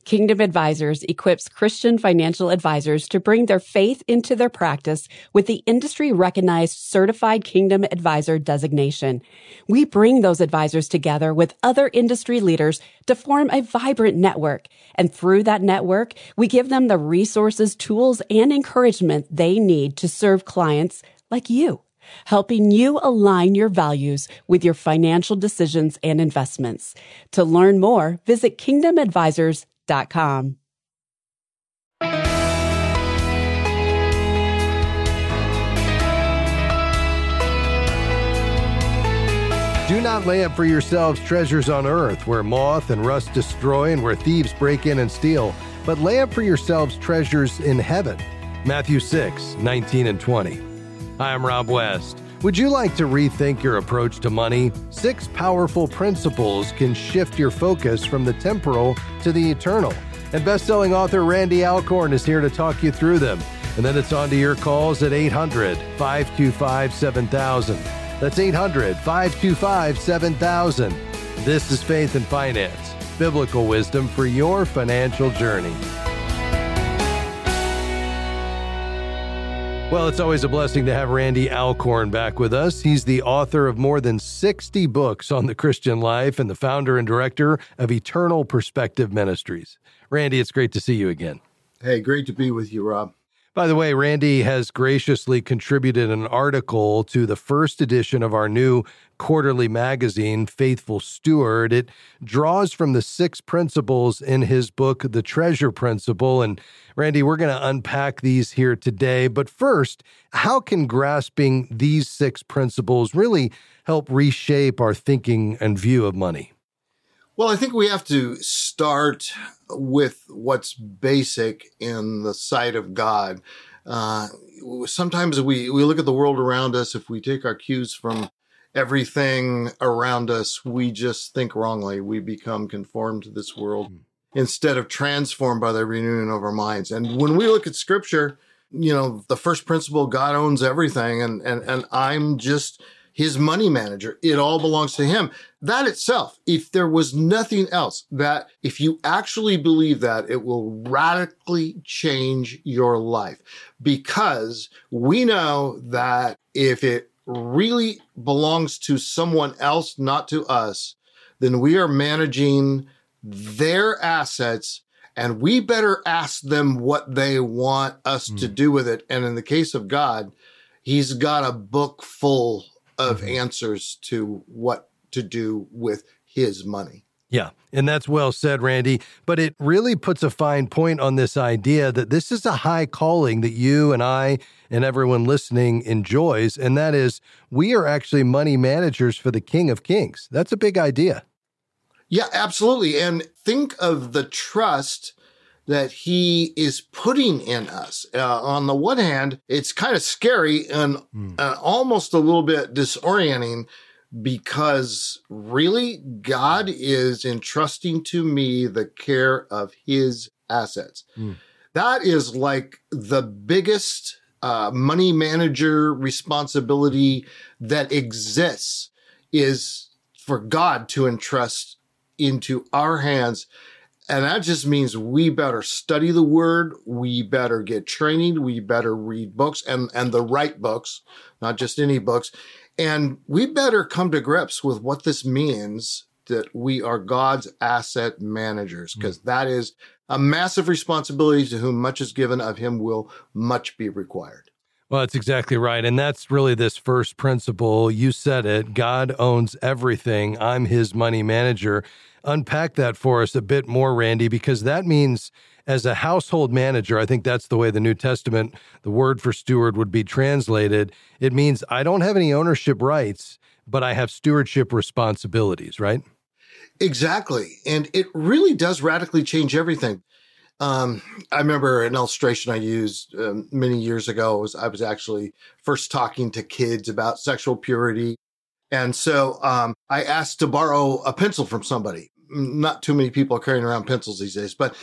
Kingdom Advisors equips Christian financial advisors to bring their faith into their practice with the industry-recognized Certified Kingdom Advisor designation. We bring those advisors together with other industry leaders to form a vibrant network. And through that network, we give them the resources, tools, and encouragement they need to serve clients like you, helping you align your values with your financial decisions and investments. To learn more, visit kingdomadvisors.com. Do not lay up for yourselves treasures on earth, where moth and rust destroy and where thieves break in and steal, but lay up for yourselves treasures in heaven. Matthew 6:19 and 20. Hi, I'm Rob West. Would you like to rethink your approach to money? 6 powerful principles can shift your focus from the temporal to the eternal. And best-selling author Randy Alcorn is here to talk you through them. And then it's on to your calls at 800-525-7000. That's 800-525-7000. This is Faith and Finance, biblical wisdom for your financial journey. Well, it's always a blessing to have Randy Alcorn back with us. He's the author of more than 60 books on the Christian life and the founder and director of Eternal Perspective Ministries. Randy, it's great to see you again. Hey, great to be with you, Rob. By the way, Randy has graciously contributed an article to the first edition of our new quarterly magazine, Faithful Steward. It draws from the 6 principles in his book, The Treasure Principle. And Randy, we're going to unpack these here today. But first, how can grasping these 6 principles really help reshape our thinking and view of money? Well, I think we have to start with what's basic in the sight of God. Sometimes we look at the world around us. If we take our cues from everything around us, we just think wrongly. We become conformed to this world instead of transformed by the renewing of our minds. And when we look at Scripture, the first principle, God owns everything, and I'm just his money manager. It all belongs to him. That itself, if there was nothing else, that if you actually believe that, it will radically change your life, because we know that if it really belongs to someone else, not to us, then we are managing their assets, and we better ask them what they want us to do with it. And in the case of God, he's got a book full of answers to what to do with his money. Yeah, and that's well said, Randy. But it really puts a fine point on this idea that this is a high calling that you and I and everyone listening enjoys, and that is we are actually money managers for the King of Kings. That's a big idea. Yeah, absolutely. And think of the trust that he is putting in us. On the one hand, it's kind of scary and almost a little bit disorienting, because really God is entrusting to me the care of his assets. That is like the biggest money manager responsibility that exists, is for God to entrust into our hands. And that just means we better study the word, we better get training, we better read books and the right books, not just any books. And we better come to grips with what this means, that we are God's asset managers, because that is a massive responsibility. To whom much is given, of him will much be required. Well, that's exactly right. And that's really this first principle. You said it. God owns everything. I'm his money manager. Unpack that for us a bit more, Randy, because that means as a household manager, I think that's the way the New Testament, the word for steward would be translated. It means I don't have any ownership rights, but I have stewardship responsibilities, right? Exactly. And it really does radically change everything. I remember an illustration I used many years ago. I was actually first talking to kids about sexual purity. And so I asked to borrow a pencil from somebody. Not too many people are carrying around pencils these days, but,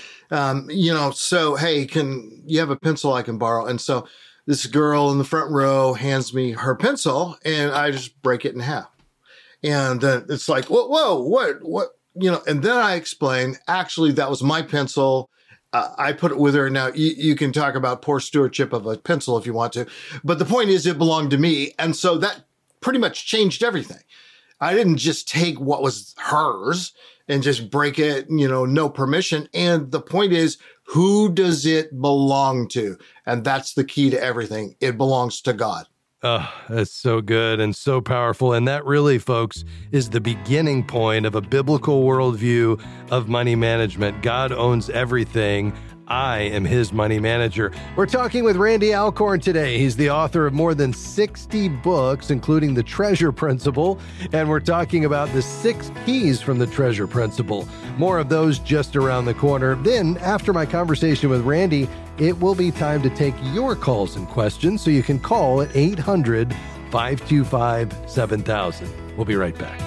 so, hey, can you have a pencil I can borrow? And so this girl in the front row hands me her pencil, and I just break it in half. And it's like, whoa, And then I explain, actually, that was my pencil. I put it with her. Now, you can talk about poor stewardship of a pencil if you want to. But the point is, it belonged to me. And so that pretty much changed everything. I didn't just take what was hers and just break it, no permission. And the point is, who does it belong to? And that's the key to everything. It belongs to God. Oh, that's so good and so powerful. And that really, folks, is the beginning point of a biblical worldview of money management. God owns everything. I am his money manager. We're talking with Randy Alcorn today. He's the author of more than 60 books, including The Treasure Principle. And we're talking about the 6 keys from the Treasure Principle. More of those just around the corner. Then, after my conversation with Randy, it will be time to take your calls and questions. So you can call at 800-525-7000. We'll be right back.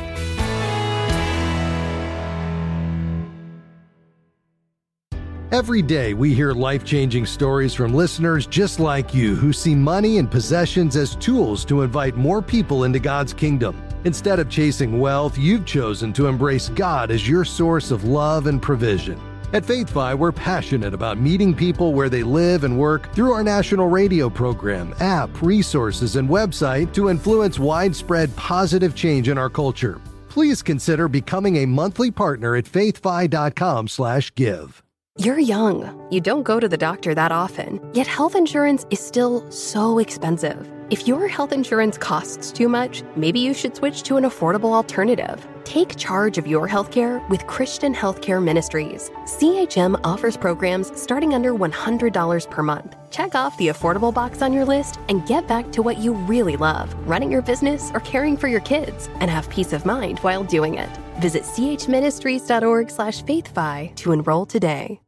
Every day, we hear life-changing stories from listeners just like you who see money and possessions as tools to invite more people into God's kingdom. Instead of chasing wealth, you've chosen to embrace God as your source of love and provision. At FaithFi, we're passionate about meeting people where they live and work through our national radio program, app, resources, and website to influence widespread positive change in our culture. Please consider becoming a monthly partner at faithfi.com/give. You're young. You don't go to the doctor that often, yet health insurance is still so expensive. If your health insurance costs too much, maybe you should switch to an affordable alternative. Take charge of your healthcare with Christian Healthcare Ministries. CHM offers programs starting under $100 per month. Check off the affordable box on your list and get back to what you really love, running your business or caring for your kids, and have peace of mind while doing it. Visit chministries.org/faithfi to enroll today.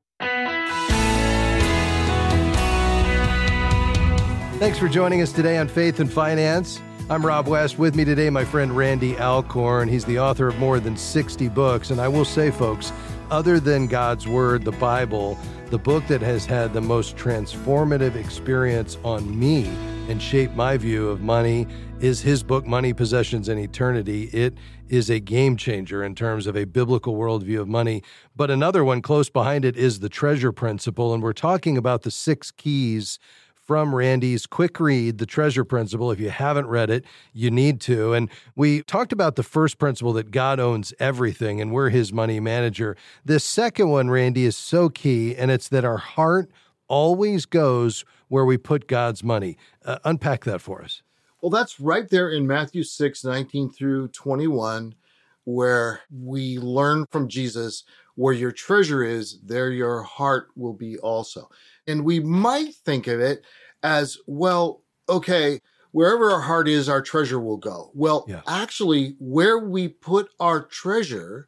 Thanks for joining us today on Faith and Finance. I'm Rob West. With me today, my friend Randy Alcorn. He's the author of more than 60 books. And I will say, folks, other than God's Word, the Bible, the book that has had the most transformative experience on me and shaped my view of money is his book, Money, Possessions, and Eternity. It is a game changer in terms of a biblical worldview of money. But another one close behind it is The Treasure Principle. And we're talking about the 6 keys from Randy's quick read, The Treasure Principle. If you haven't read it, you need to. And we talked about the first principle, that God owns everything and we're his money manager. The second one, Randy, is so key, and it's that our heart always goes where we put God's money. Unpack that for us. Well, that's right there in Matthew 6:19 through 21, where we learn from Jesus, where your treasure is, there your heart will be also. And we might think of it as, well, okay, wherever our heart is, our treasure will go. Well, Actually, where we put our treasure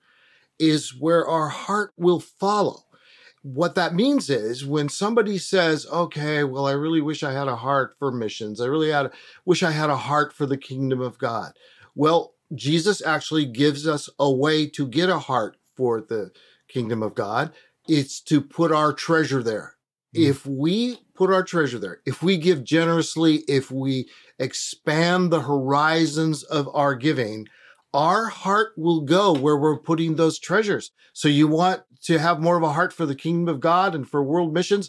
is where our heart will follow. What that means is when somebody says, okay, well, I really wish I had a heart for missions. I really wish I had a heart for the kingdom of God. Well, Jesus actually gives us a way to get a heart for the kingdom of God. It's to put our treasure there. If we put our treasure there, if we give generously, if we expand the horizons of our giving, our heart will go where we're putting those treasures. So you want to have more of a heart for the kingdom of God and for world missions?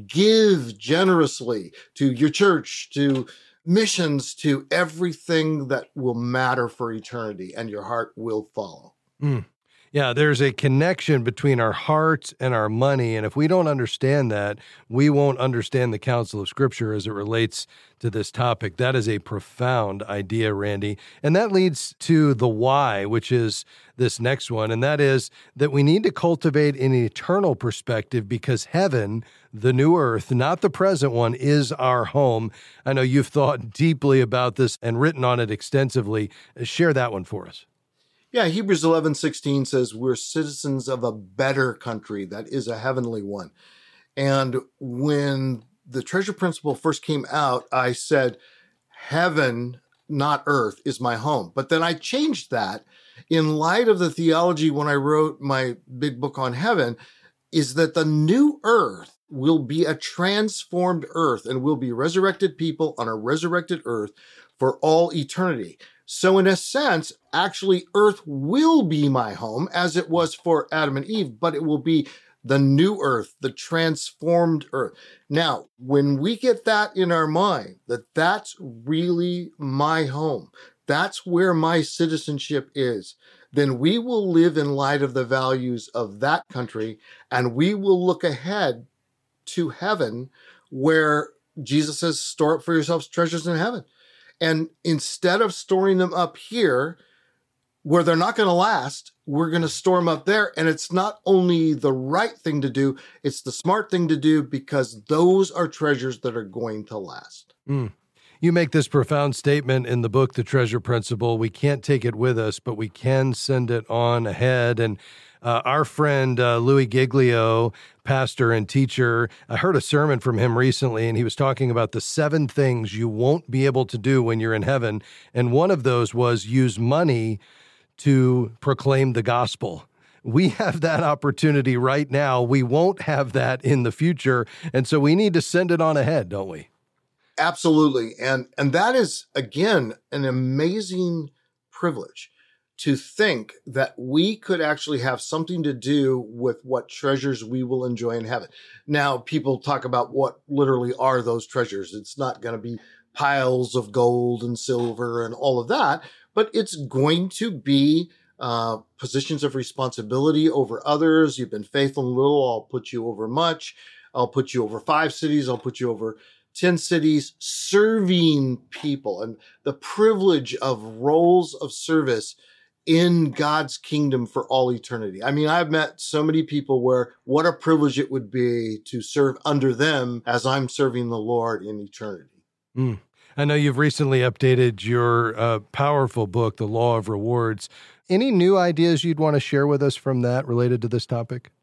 Give generously to your church, to missions, to everything that will matter for eternity, and your heart will follow. Yeah, there's a connection between our hearts and our money, and if we don't understand that, we won't understand the counsel of Scripture as it relates to this topic. That is a profound idea, Randy, and that leads to the why, which is this next one, and that is that we need to cultivate an eternal perspective because heaven, the new earth, not the present one, is our home. I know you've thought deeply about this and written on it extensively. Share that one for us. Yeah, Hebrews 11:16 says we're citizens of a better country that is a heavenly one. And when the Treasure Principle first came out, I said, heaven, not earth, is my home. But then I changed that in light of the theology when I wrote my big book on heaven, is that the new earth will be a transformed earth and will be resurrected people on a resurrected earth for all eternity. So in a sense, actually, earth will be my home as it was for Adam and Eve, but it will be the new earth, the transformed earth. Now, when we get that in our mind, that that's really my home, that's where my citizenship is, then we will live in light of the values of that country, and we will look ahead to heaven where Jesus says, store up for yourselves treasures in heaven. And instead of storing them up here where they're not going to last, we're going to store them up there. And it's not only the right thing to do, it's the smart thing to do, because those are treasures that are going to last. You make this profound statement in the book, The Treasure Principle. We can't take it with us, but we can send it on ahead. And our friend Louis Giglio, pastor and teacher, I heard a sermon from him recently, and he was talking about the 7 things you won't be able to do when you're in heaven. And one of those was use money to proclaim the gospel. We have that opportunity right now. We won't have that in the future. And so we need to send it on ahead, don't we? Absolutely. And that is, again, an amazing privilege to think that we could actually have something to do with what treasures we will enjoy in heaven. Now, people talk about what literally are those treasures. It's not going to be piles of gold and silver and all of that, but it's going to be positions of responsibility over others. You've been faithful in little, I'll put you over much. I'll put you over 5 cities. I'll put you over 10 cities, serving people, and the privilege of roles of service in God's kingdom for all eternity. I mean, I've met so many people where what a privilege it would be to serve under them as I'm serving the Lord in eternity. I know you've recently updated your powerful book, The Law of Rewards. Any new ideas you'd want to share with us from that related to this topic?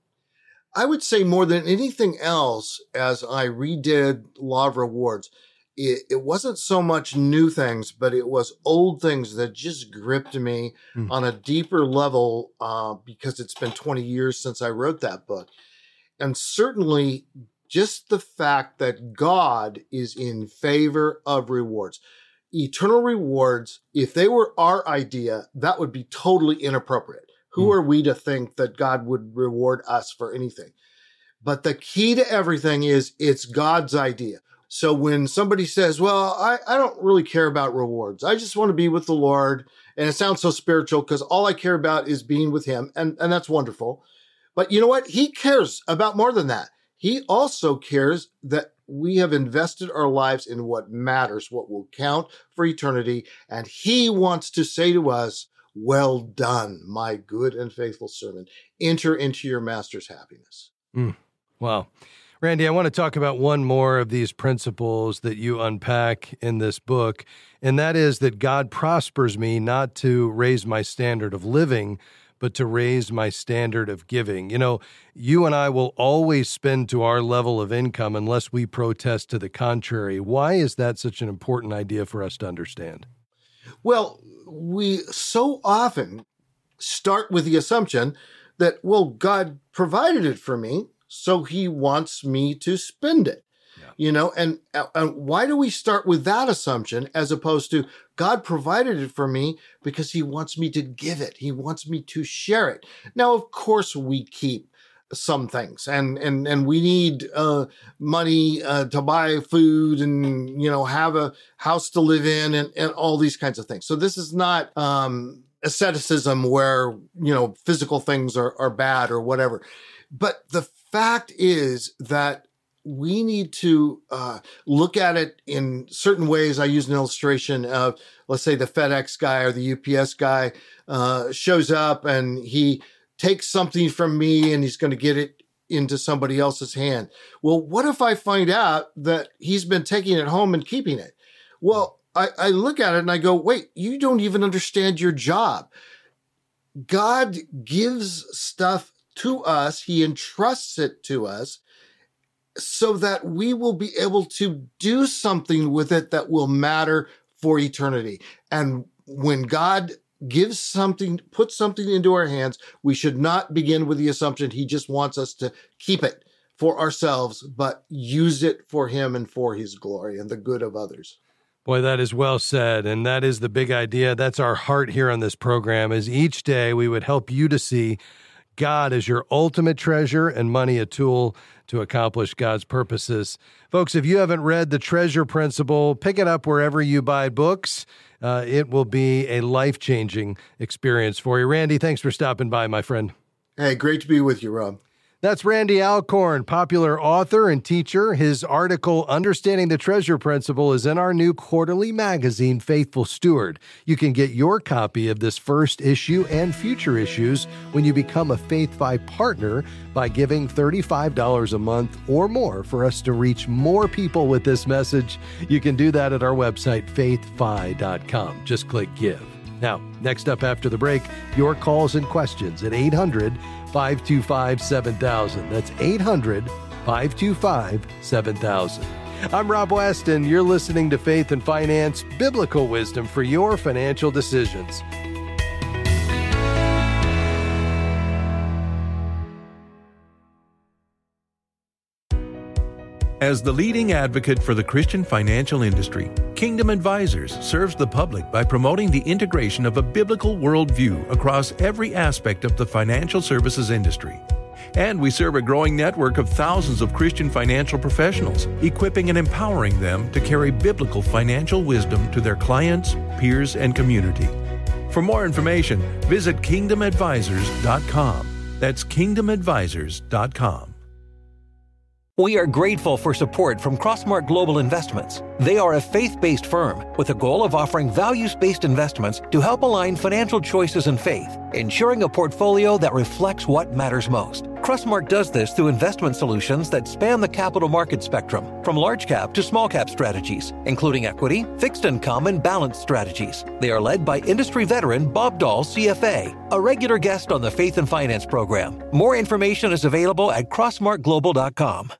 I would say more than anything else, as I redid Law of Rewards, it wasn't so much new things, but it was old things that just gripped me on a deeper level because it's been 20 years since I wrote that book. And certainly just the fact that God is in favor of rewards. Eternal rewards, if they were our idea, that would be totally inappropriate. Who are we to think that God would reward us for anything? But the key to everything is it's God's idea. So when somebody says, well, I don't really care about rewards. I just want to be with the Lord. And it sounds so spiritual because all I care about is being with him. And that's wonderful. But you know what? He cares about more than that. He also cares that we have invested our lives in what matters, what will count for eternity. And he wants to say to us, well done, my good and faithful servant. Enter into your master's happiness. Wow. Randy, I want to talk about one more of these principles that you unpack in this book, and that is that God prospers me not to raise my standard of living, but to raise my standard of giving. You know, you and I will always spend to our level of income unless we protest to the contrary. Why is that such an important idea for us to understand? Well, we so often start with the assumption that, well, God provided it for me, so he wants me to spend it. Yeah. You know, and why do we start with that assumption as opposed to God provided it for me because he wants me to give it. He wants me to share it. Now, of course, we keep some things and we need money to buy food and, you know, have a house to live in and all these kinds of things. So this is not asceticism where, you know, physical things are bad or whatever. But the fact is that we need to look at it in certain ways. I use an illustration of, let's say, the FedEx guy or the UPS guy shows up and he takes something from me and he's going to get it into somebody else's hand. Well, what if I find out that he's been taking it home and keeping it? Well, I look at it and I go, wait, you don't even understand your job. God gives stuff to us. He entrusts it to us so that we will be able to do something with it that will matter for eternity. And when God gives something, puts something into our hands, we should not begin with the assumption he just wants us to keep it for ourselves, but use it for him and for his glory and the good of others. Boy, that is well said, and that is the big idea. That's our heart here on this program, is each day we would help you to see God as your ultimate treasure and money a tool to accomplish God's purposes. Folks, if you haven't read The Treasure Principle, pick it up wherever you buy books. It will be a life-changing experience for you. Randy, thanks for stopping by, my friend. Hey, great to be with you, Rob. That's Randy Alcorn, popular author and teacher. His article, Understanding the Treasure Principle, is in our new quarterly magazine, Faithful Steward. You can get your copy of this first issue and future issues when you become a FaithFi partner by giving $35 a month or more for us to reach more people with this message. You can do that at our website, faithfi.com. Just click Give. Now, next up after the break, your calls and questions at 800-525-7000. That's 800-525-7000. I'm Rob West, and you're listening to Faith and Finance, biblical wisdom for your financial decisions. As the leading advocate for the Christian financial industry, Kingdom Advisors serves the public by promoting the integration of a biblical worldview across every aspect of the financial services industry. And we serve a growing network of thousands of Christian financial professionals, equipping and empowering them to carry biblical financial wisdom to their clients, peers, and community. For more information, visit kingdomadvisors.com. That's kingdomadvisors.com. We are grateful for support from Crossmark Global Investments. They are a faith-based firm with a goal of offering values-based investments to help align financial choices and faith, ensuring a portfolio that reflects what matters most. Crossmark does this through investment solutions that span the capital market spectrum, from large cap to small cap strategies, including equity, fixed income, and balanced strategies. They are led by industry veteran Bob Dahl, CFA, a regular guest on the Faith and Finance program. More information is available at crossmarkglobal.com.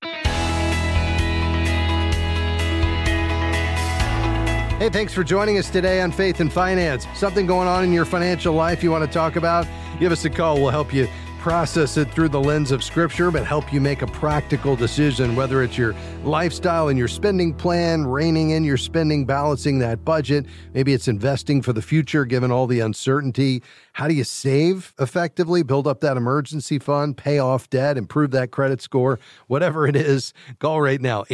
Hey, thanks for joining us today on Faith and Finance. Something going on in your financial life you want to talk about? Give us a call. We'll help you process it through the lens of Scripture, but help you make a practical decision, whether it's your lifestyle and your spending plan, reining in your spending, balancing that budget. Maybe it's investing for the future, given all the uncertainty. How do you save effectively, build up that emergency fund, pay off debt, improve that credit score? Whatever it is, call right now,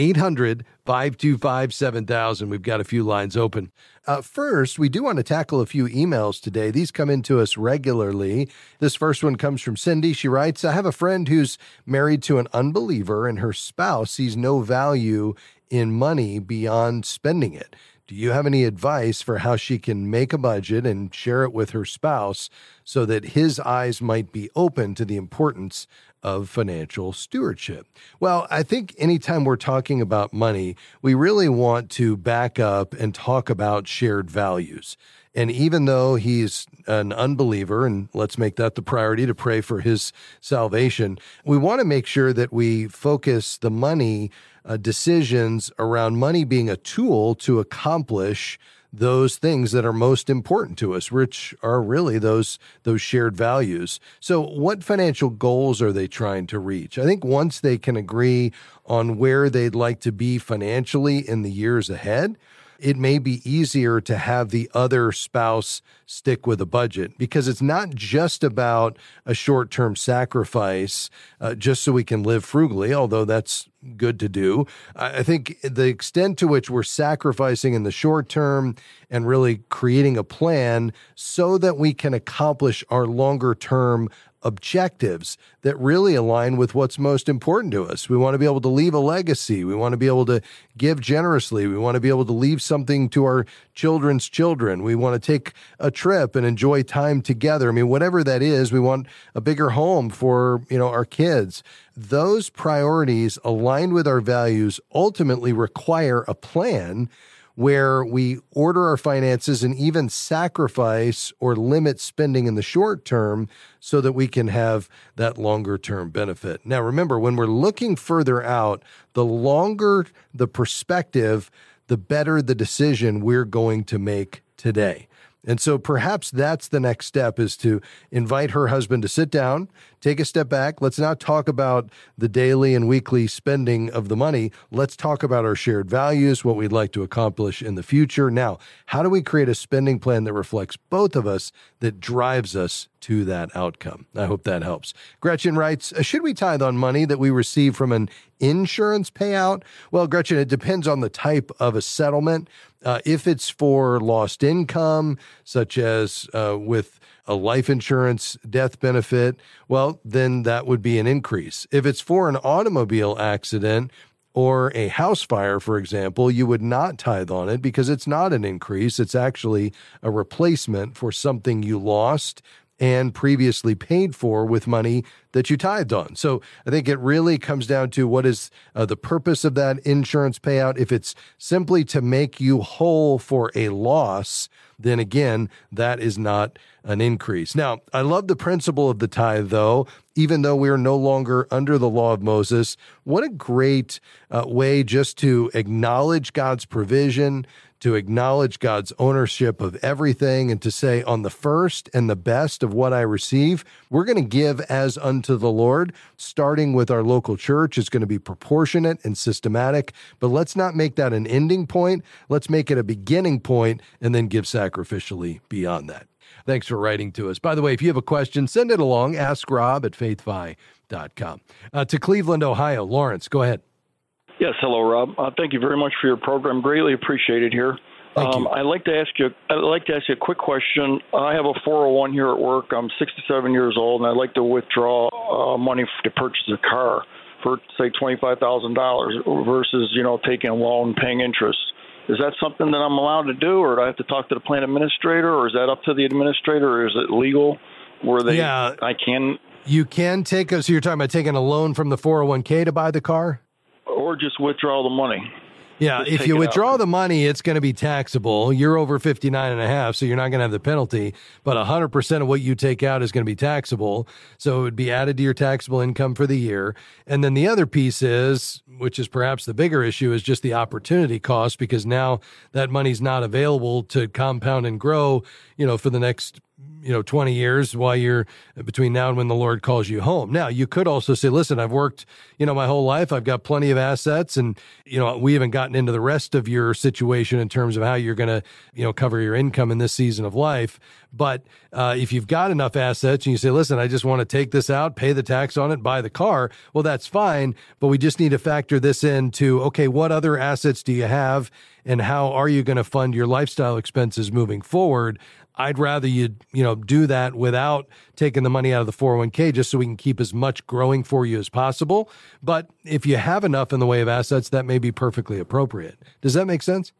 800-525-7000. We've got a few lines open. First, we do want to tackle a few emails today. These come into us regularly. This first one comes from Cindy. She writes, I have a friend who's married to an unbeliever, and her spouse sees no value in money beyond spending it. Do you have any advice for how she can make a budget and share it with her spouse so that his eyes might be open to the importance of financial stewardship? Well, I think anytime we're talking about money, we really want to back up and talk about shared values. And even though he's an unbeliever, and let's make that the priority to pray for his salvation, we want to make sure that we focus the money decisions around money being a tool to accomplish those things that are most important to us, which are really those shared values. So what financial goals are they trying to reach? I think once they can agree on where they'd like to be financially in the years ahead, it may be easier to have the other spouse stick with a budget, because it's not just about a short-term sacrifice just so we can live frugally, although that's good to do. I think the extent to which we're sacrificing in the short term and really creating a plan so that we can accomplish our longer-term objectives that really align with what's most important to us. We want to be able to leave a legacy. We want to be able to give generously. We want to be able to leave something to our children's children. We want to take a trip and enjoy time together. I mean, whatever that is, we want a bigger home for, our kids. Those priorities aligned with our values ultimately require a plan where we order our finances and even sacrifice or limit spending in the short term so that we can have that longer term benefit. Now, remember, when we're looking further out, the longer the perspective, the better the decision we're going to make today. And so perhaps that's the next step, is to invite her husband to sit down, take a step back. Let's not talk about the daily and weekly spending of the money. Let's talk about our shared values, what we'd like to accomplish in the future. Now, how do we create a spending plan that reflects both of us, that drives us to that outcome? I hope that helps. Gretchen writes, should we tithe on money that we receive from an insurance payout? Well, Gretchen, it depends on the type of a settlement. If it's for lost income, such as with a life insurance death benefit, well, then that would be an increase. If it's for an automobile accident or a house fire, for example, you would not tithe on it because it's not an increase. It's actually a replacement for something you lost and previously paid for with money that you tithed on. So I think it really comes down to what is the purpose of that insurance payout. If it's simply to make you whole for a loss, then again, that is not an increase. Now, I love the principle of the tithe, though, even though we are no longer under the law of Moses. What a great way just to acknowledge God's provision, to acknowledge God's ownership of everything, and to say, on the first and the best of what I receive, we're going to give as unto the Lord. Starting with our local church is going to be proportionate and systematic, but let's not make that an ending point. Let's make it a beginning point and then give sacrificially beyond that. Thanks for writing to us. By the way, if you have a question, send it along. Ask Rob at faithfi.com. To Cleveland, Ohio. Lawrence, go ahead. Yes, hello, Rob. Thank you very much for your program. Greatly appreciated here. Thank you. I'd like to ask you a quick question. I have a 401 here at work. I'm 67 years old, and I'd like to withdraw money to purchase a car for, say, $25,000 versus, taking a loan, paying interest. Is that something that I'm allowed to do, or do I have to talk to the plan administrator, or is that up to the administrator, or is it legal where I can? You can take, so you're talking about taking a loan from the 401k to buy the car? Or just withdraw the money. Yeah, if you withdraw the money, it's going to be taxable. You're over 59 and a half, so you're not going to have the penalty, but 100% of what you take out is going to be taxable. So it would be added to your taxable income for the year. And then the other piece is, which is perhaps the bigger issue, is just the opportunity cost, because now that money's not available to compound and grow, for the next 20 years while you're between now and when the Lord calls you home. Now, you could also say, listen, I've worked, my whole life. I've got plenty of assets, and, we haven't gotten into the rest of your situation in terms of how you're going to, cover your income in this season of life. But if you've got enough assets and you say, listen, I just want to take this out, pay the tax on it, buy the car, well, that's fine. But we just need to factor this into, okay, what other assets do you have, and how are you going to fund your lifestyle expenses moving forward? I'd rather you do that without taking the money out of the 401k, just so we can keep as much growing for you as possible. But if you have enough in the way of assets, that may be perfectly appropriate. Does that make sense?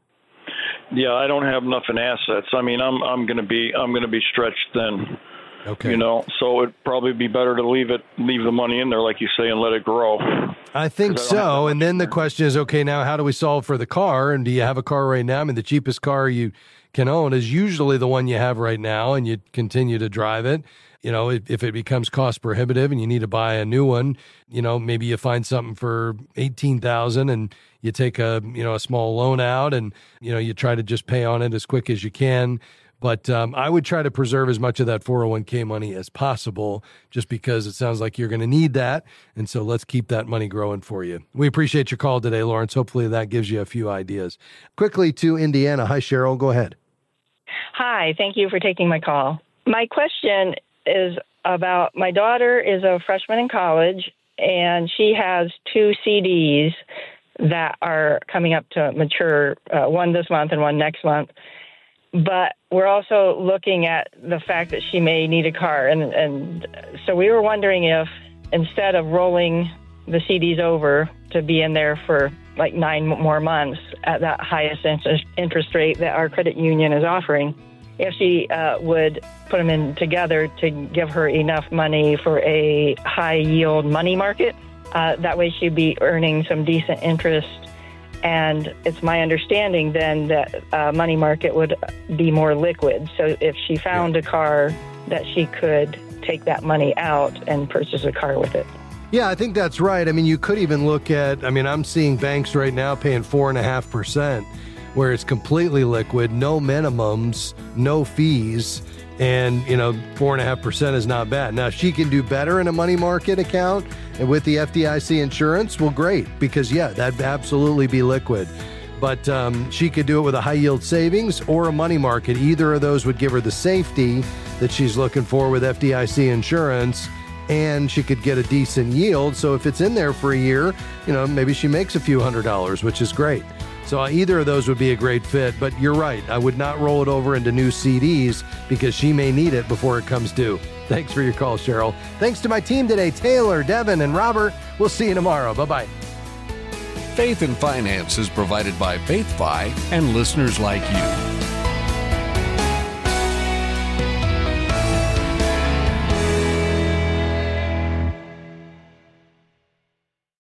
Yeah, I don't have enough in assets. I mean, I'm going to be stretched then. Okay. So it'd probably be better to leave the money in there, like you say, and let it grow. I think so. And then the question is, okay, now how do we solve for the car? And do you have a car right now? I mean, the cheapest car you can own is usually the one you have right now, and you continue to drive it. If it becomes cost prohibitive and you need to buy a new one, maybe you find something for $18,000 and you take a small loan out, and, you try to just pay on it as quick as you can. But I would try to preserve as much of that 401k money as possible, just because it sounds like you're going to need that. And so let's keep that money growing for you. We appreciate your call today, Lawrence. Hopefully that gives you a few ideas. Quickly to Indiana. Hi, Cheryl. Go ahead. Hi. Thank you for taking my call. My question is about, my daughter is a freshman in college, and she has 2 CDs that are coming up to mature, one this month and one next month. But we're also looking at the fact that she may need a car. And so we were wondering if, instead of rolling the CDs over to be in there for like 9 more months at that highest interest rate that our credit union is offering, if she would put them in together to give her enough money for a high-yield money market. That way she'd be earning some decent interest. And it's my understanding then that money market would be more liquid. So if she found a car, that she could take that money out and purchase a car with it. Yeah, I think that's right. I mean, you could even look at, I'm seeing banks right now paying 4.5% where it's completely liquid, no minimums, no fees, and 4.5% is not bad. Now, she can do better in a money market account and with the FDIC insurance. Well, great, because that'd absolutely be liquid. But she could do it with a high yield savings or a money market. Either of those would give her the safety that she's looking for with FDIC insurance, and she could get a decent yield. So if it's in there for a year, maybe she makes a few $100s, which is great. So either of those would be a great fit, but you're right. I would not roll it over into new CDs because she may need it before it comes due. Thanks for your call, Cheryl. Thanks to my team today, Taylor, Devin, and Robert. We'll see you tomorrow. Bye-bye. Faith and Finance is provided by FaithFi and listeners like you.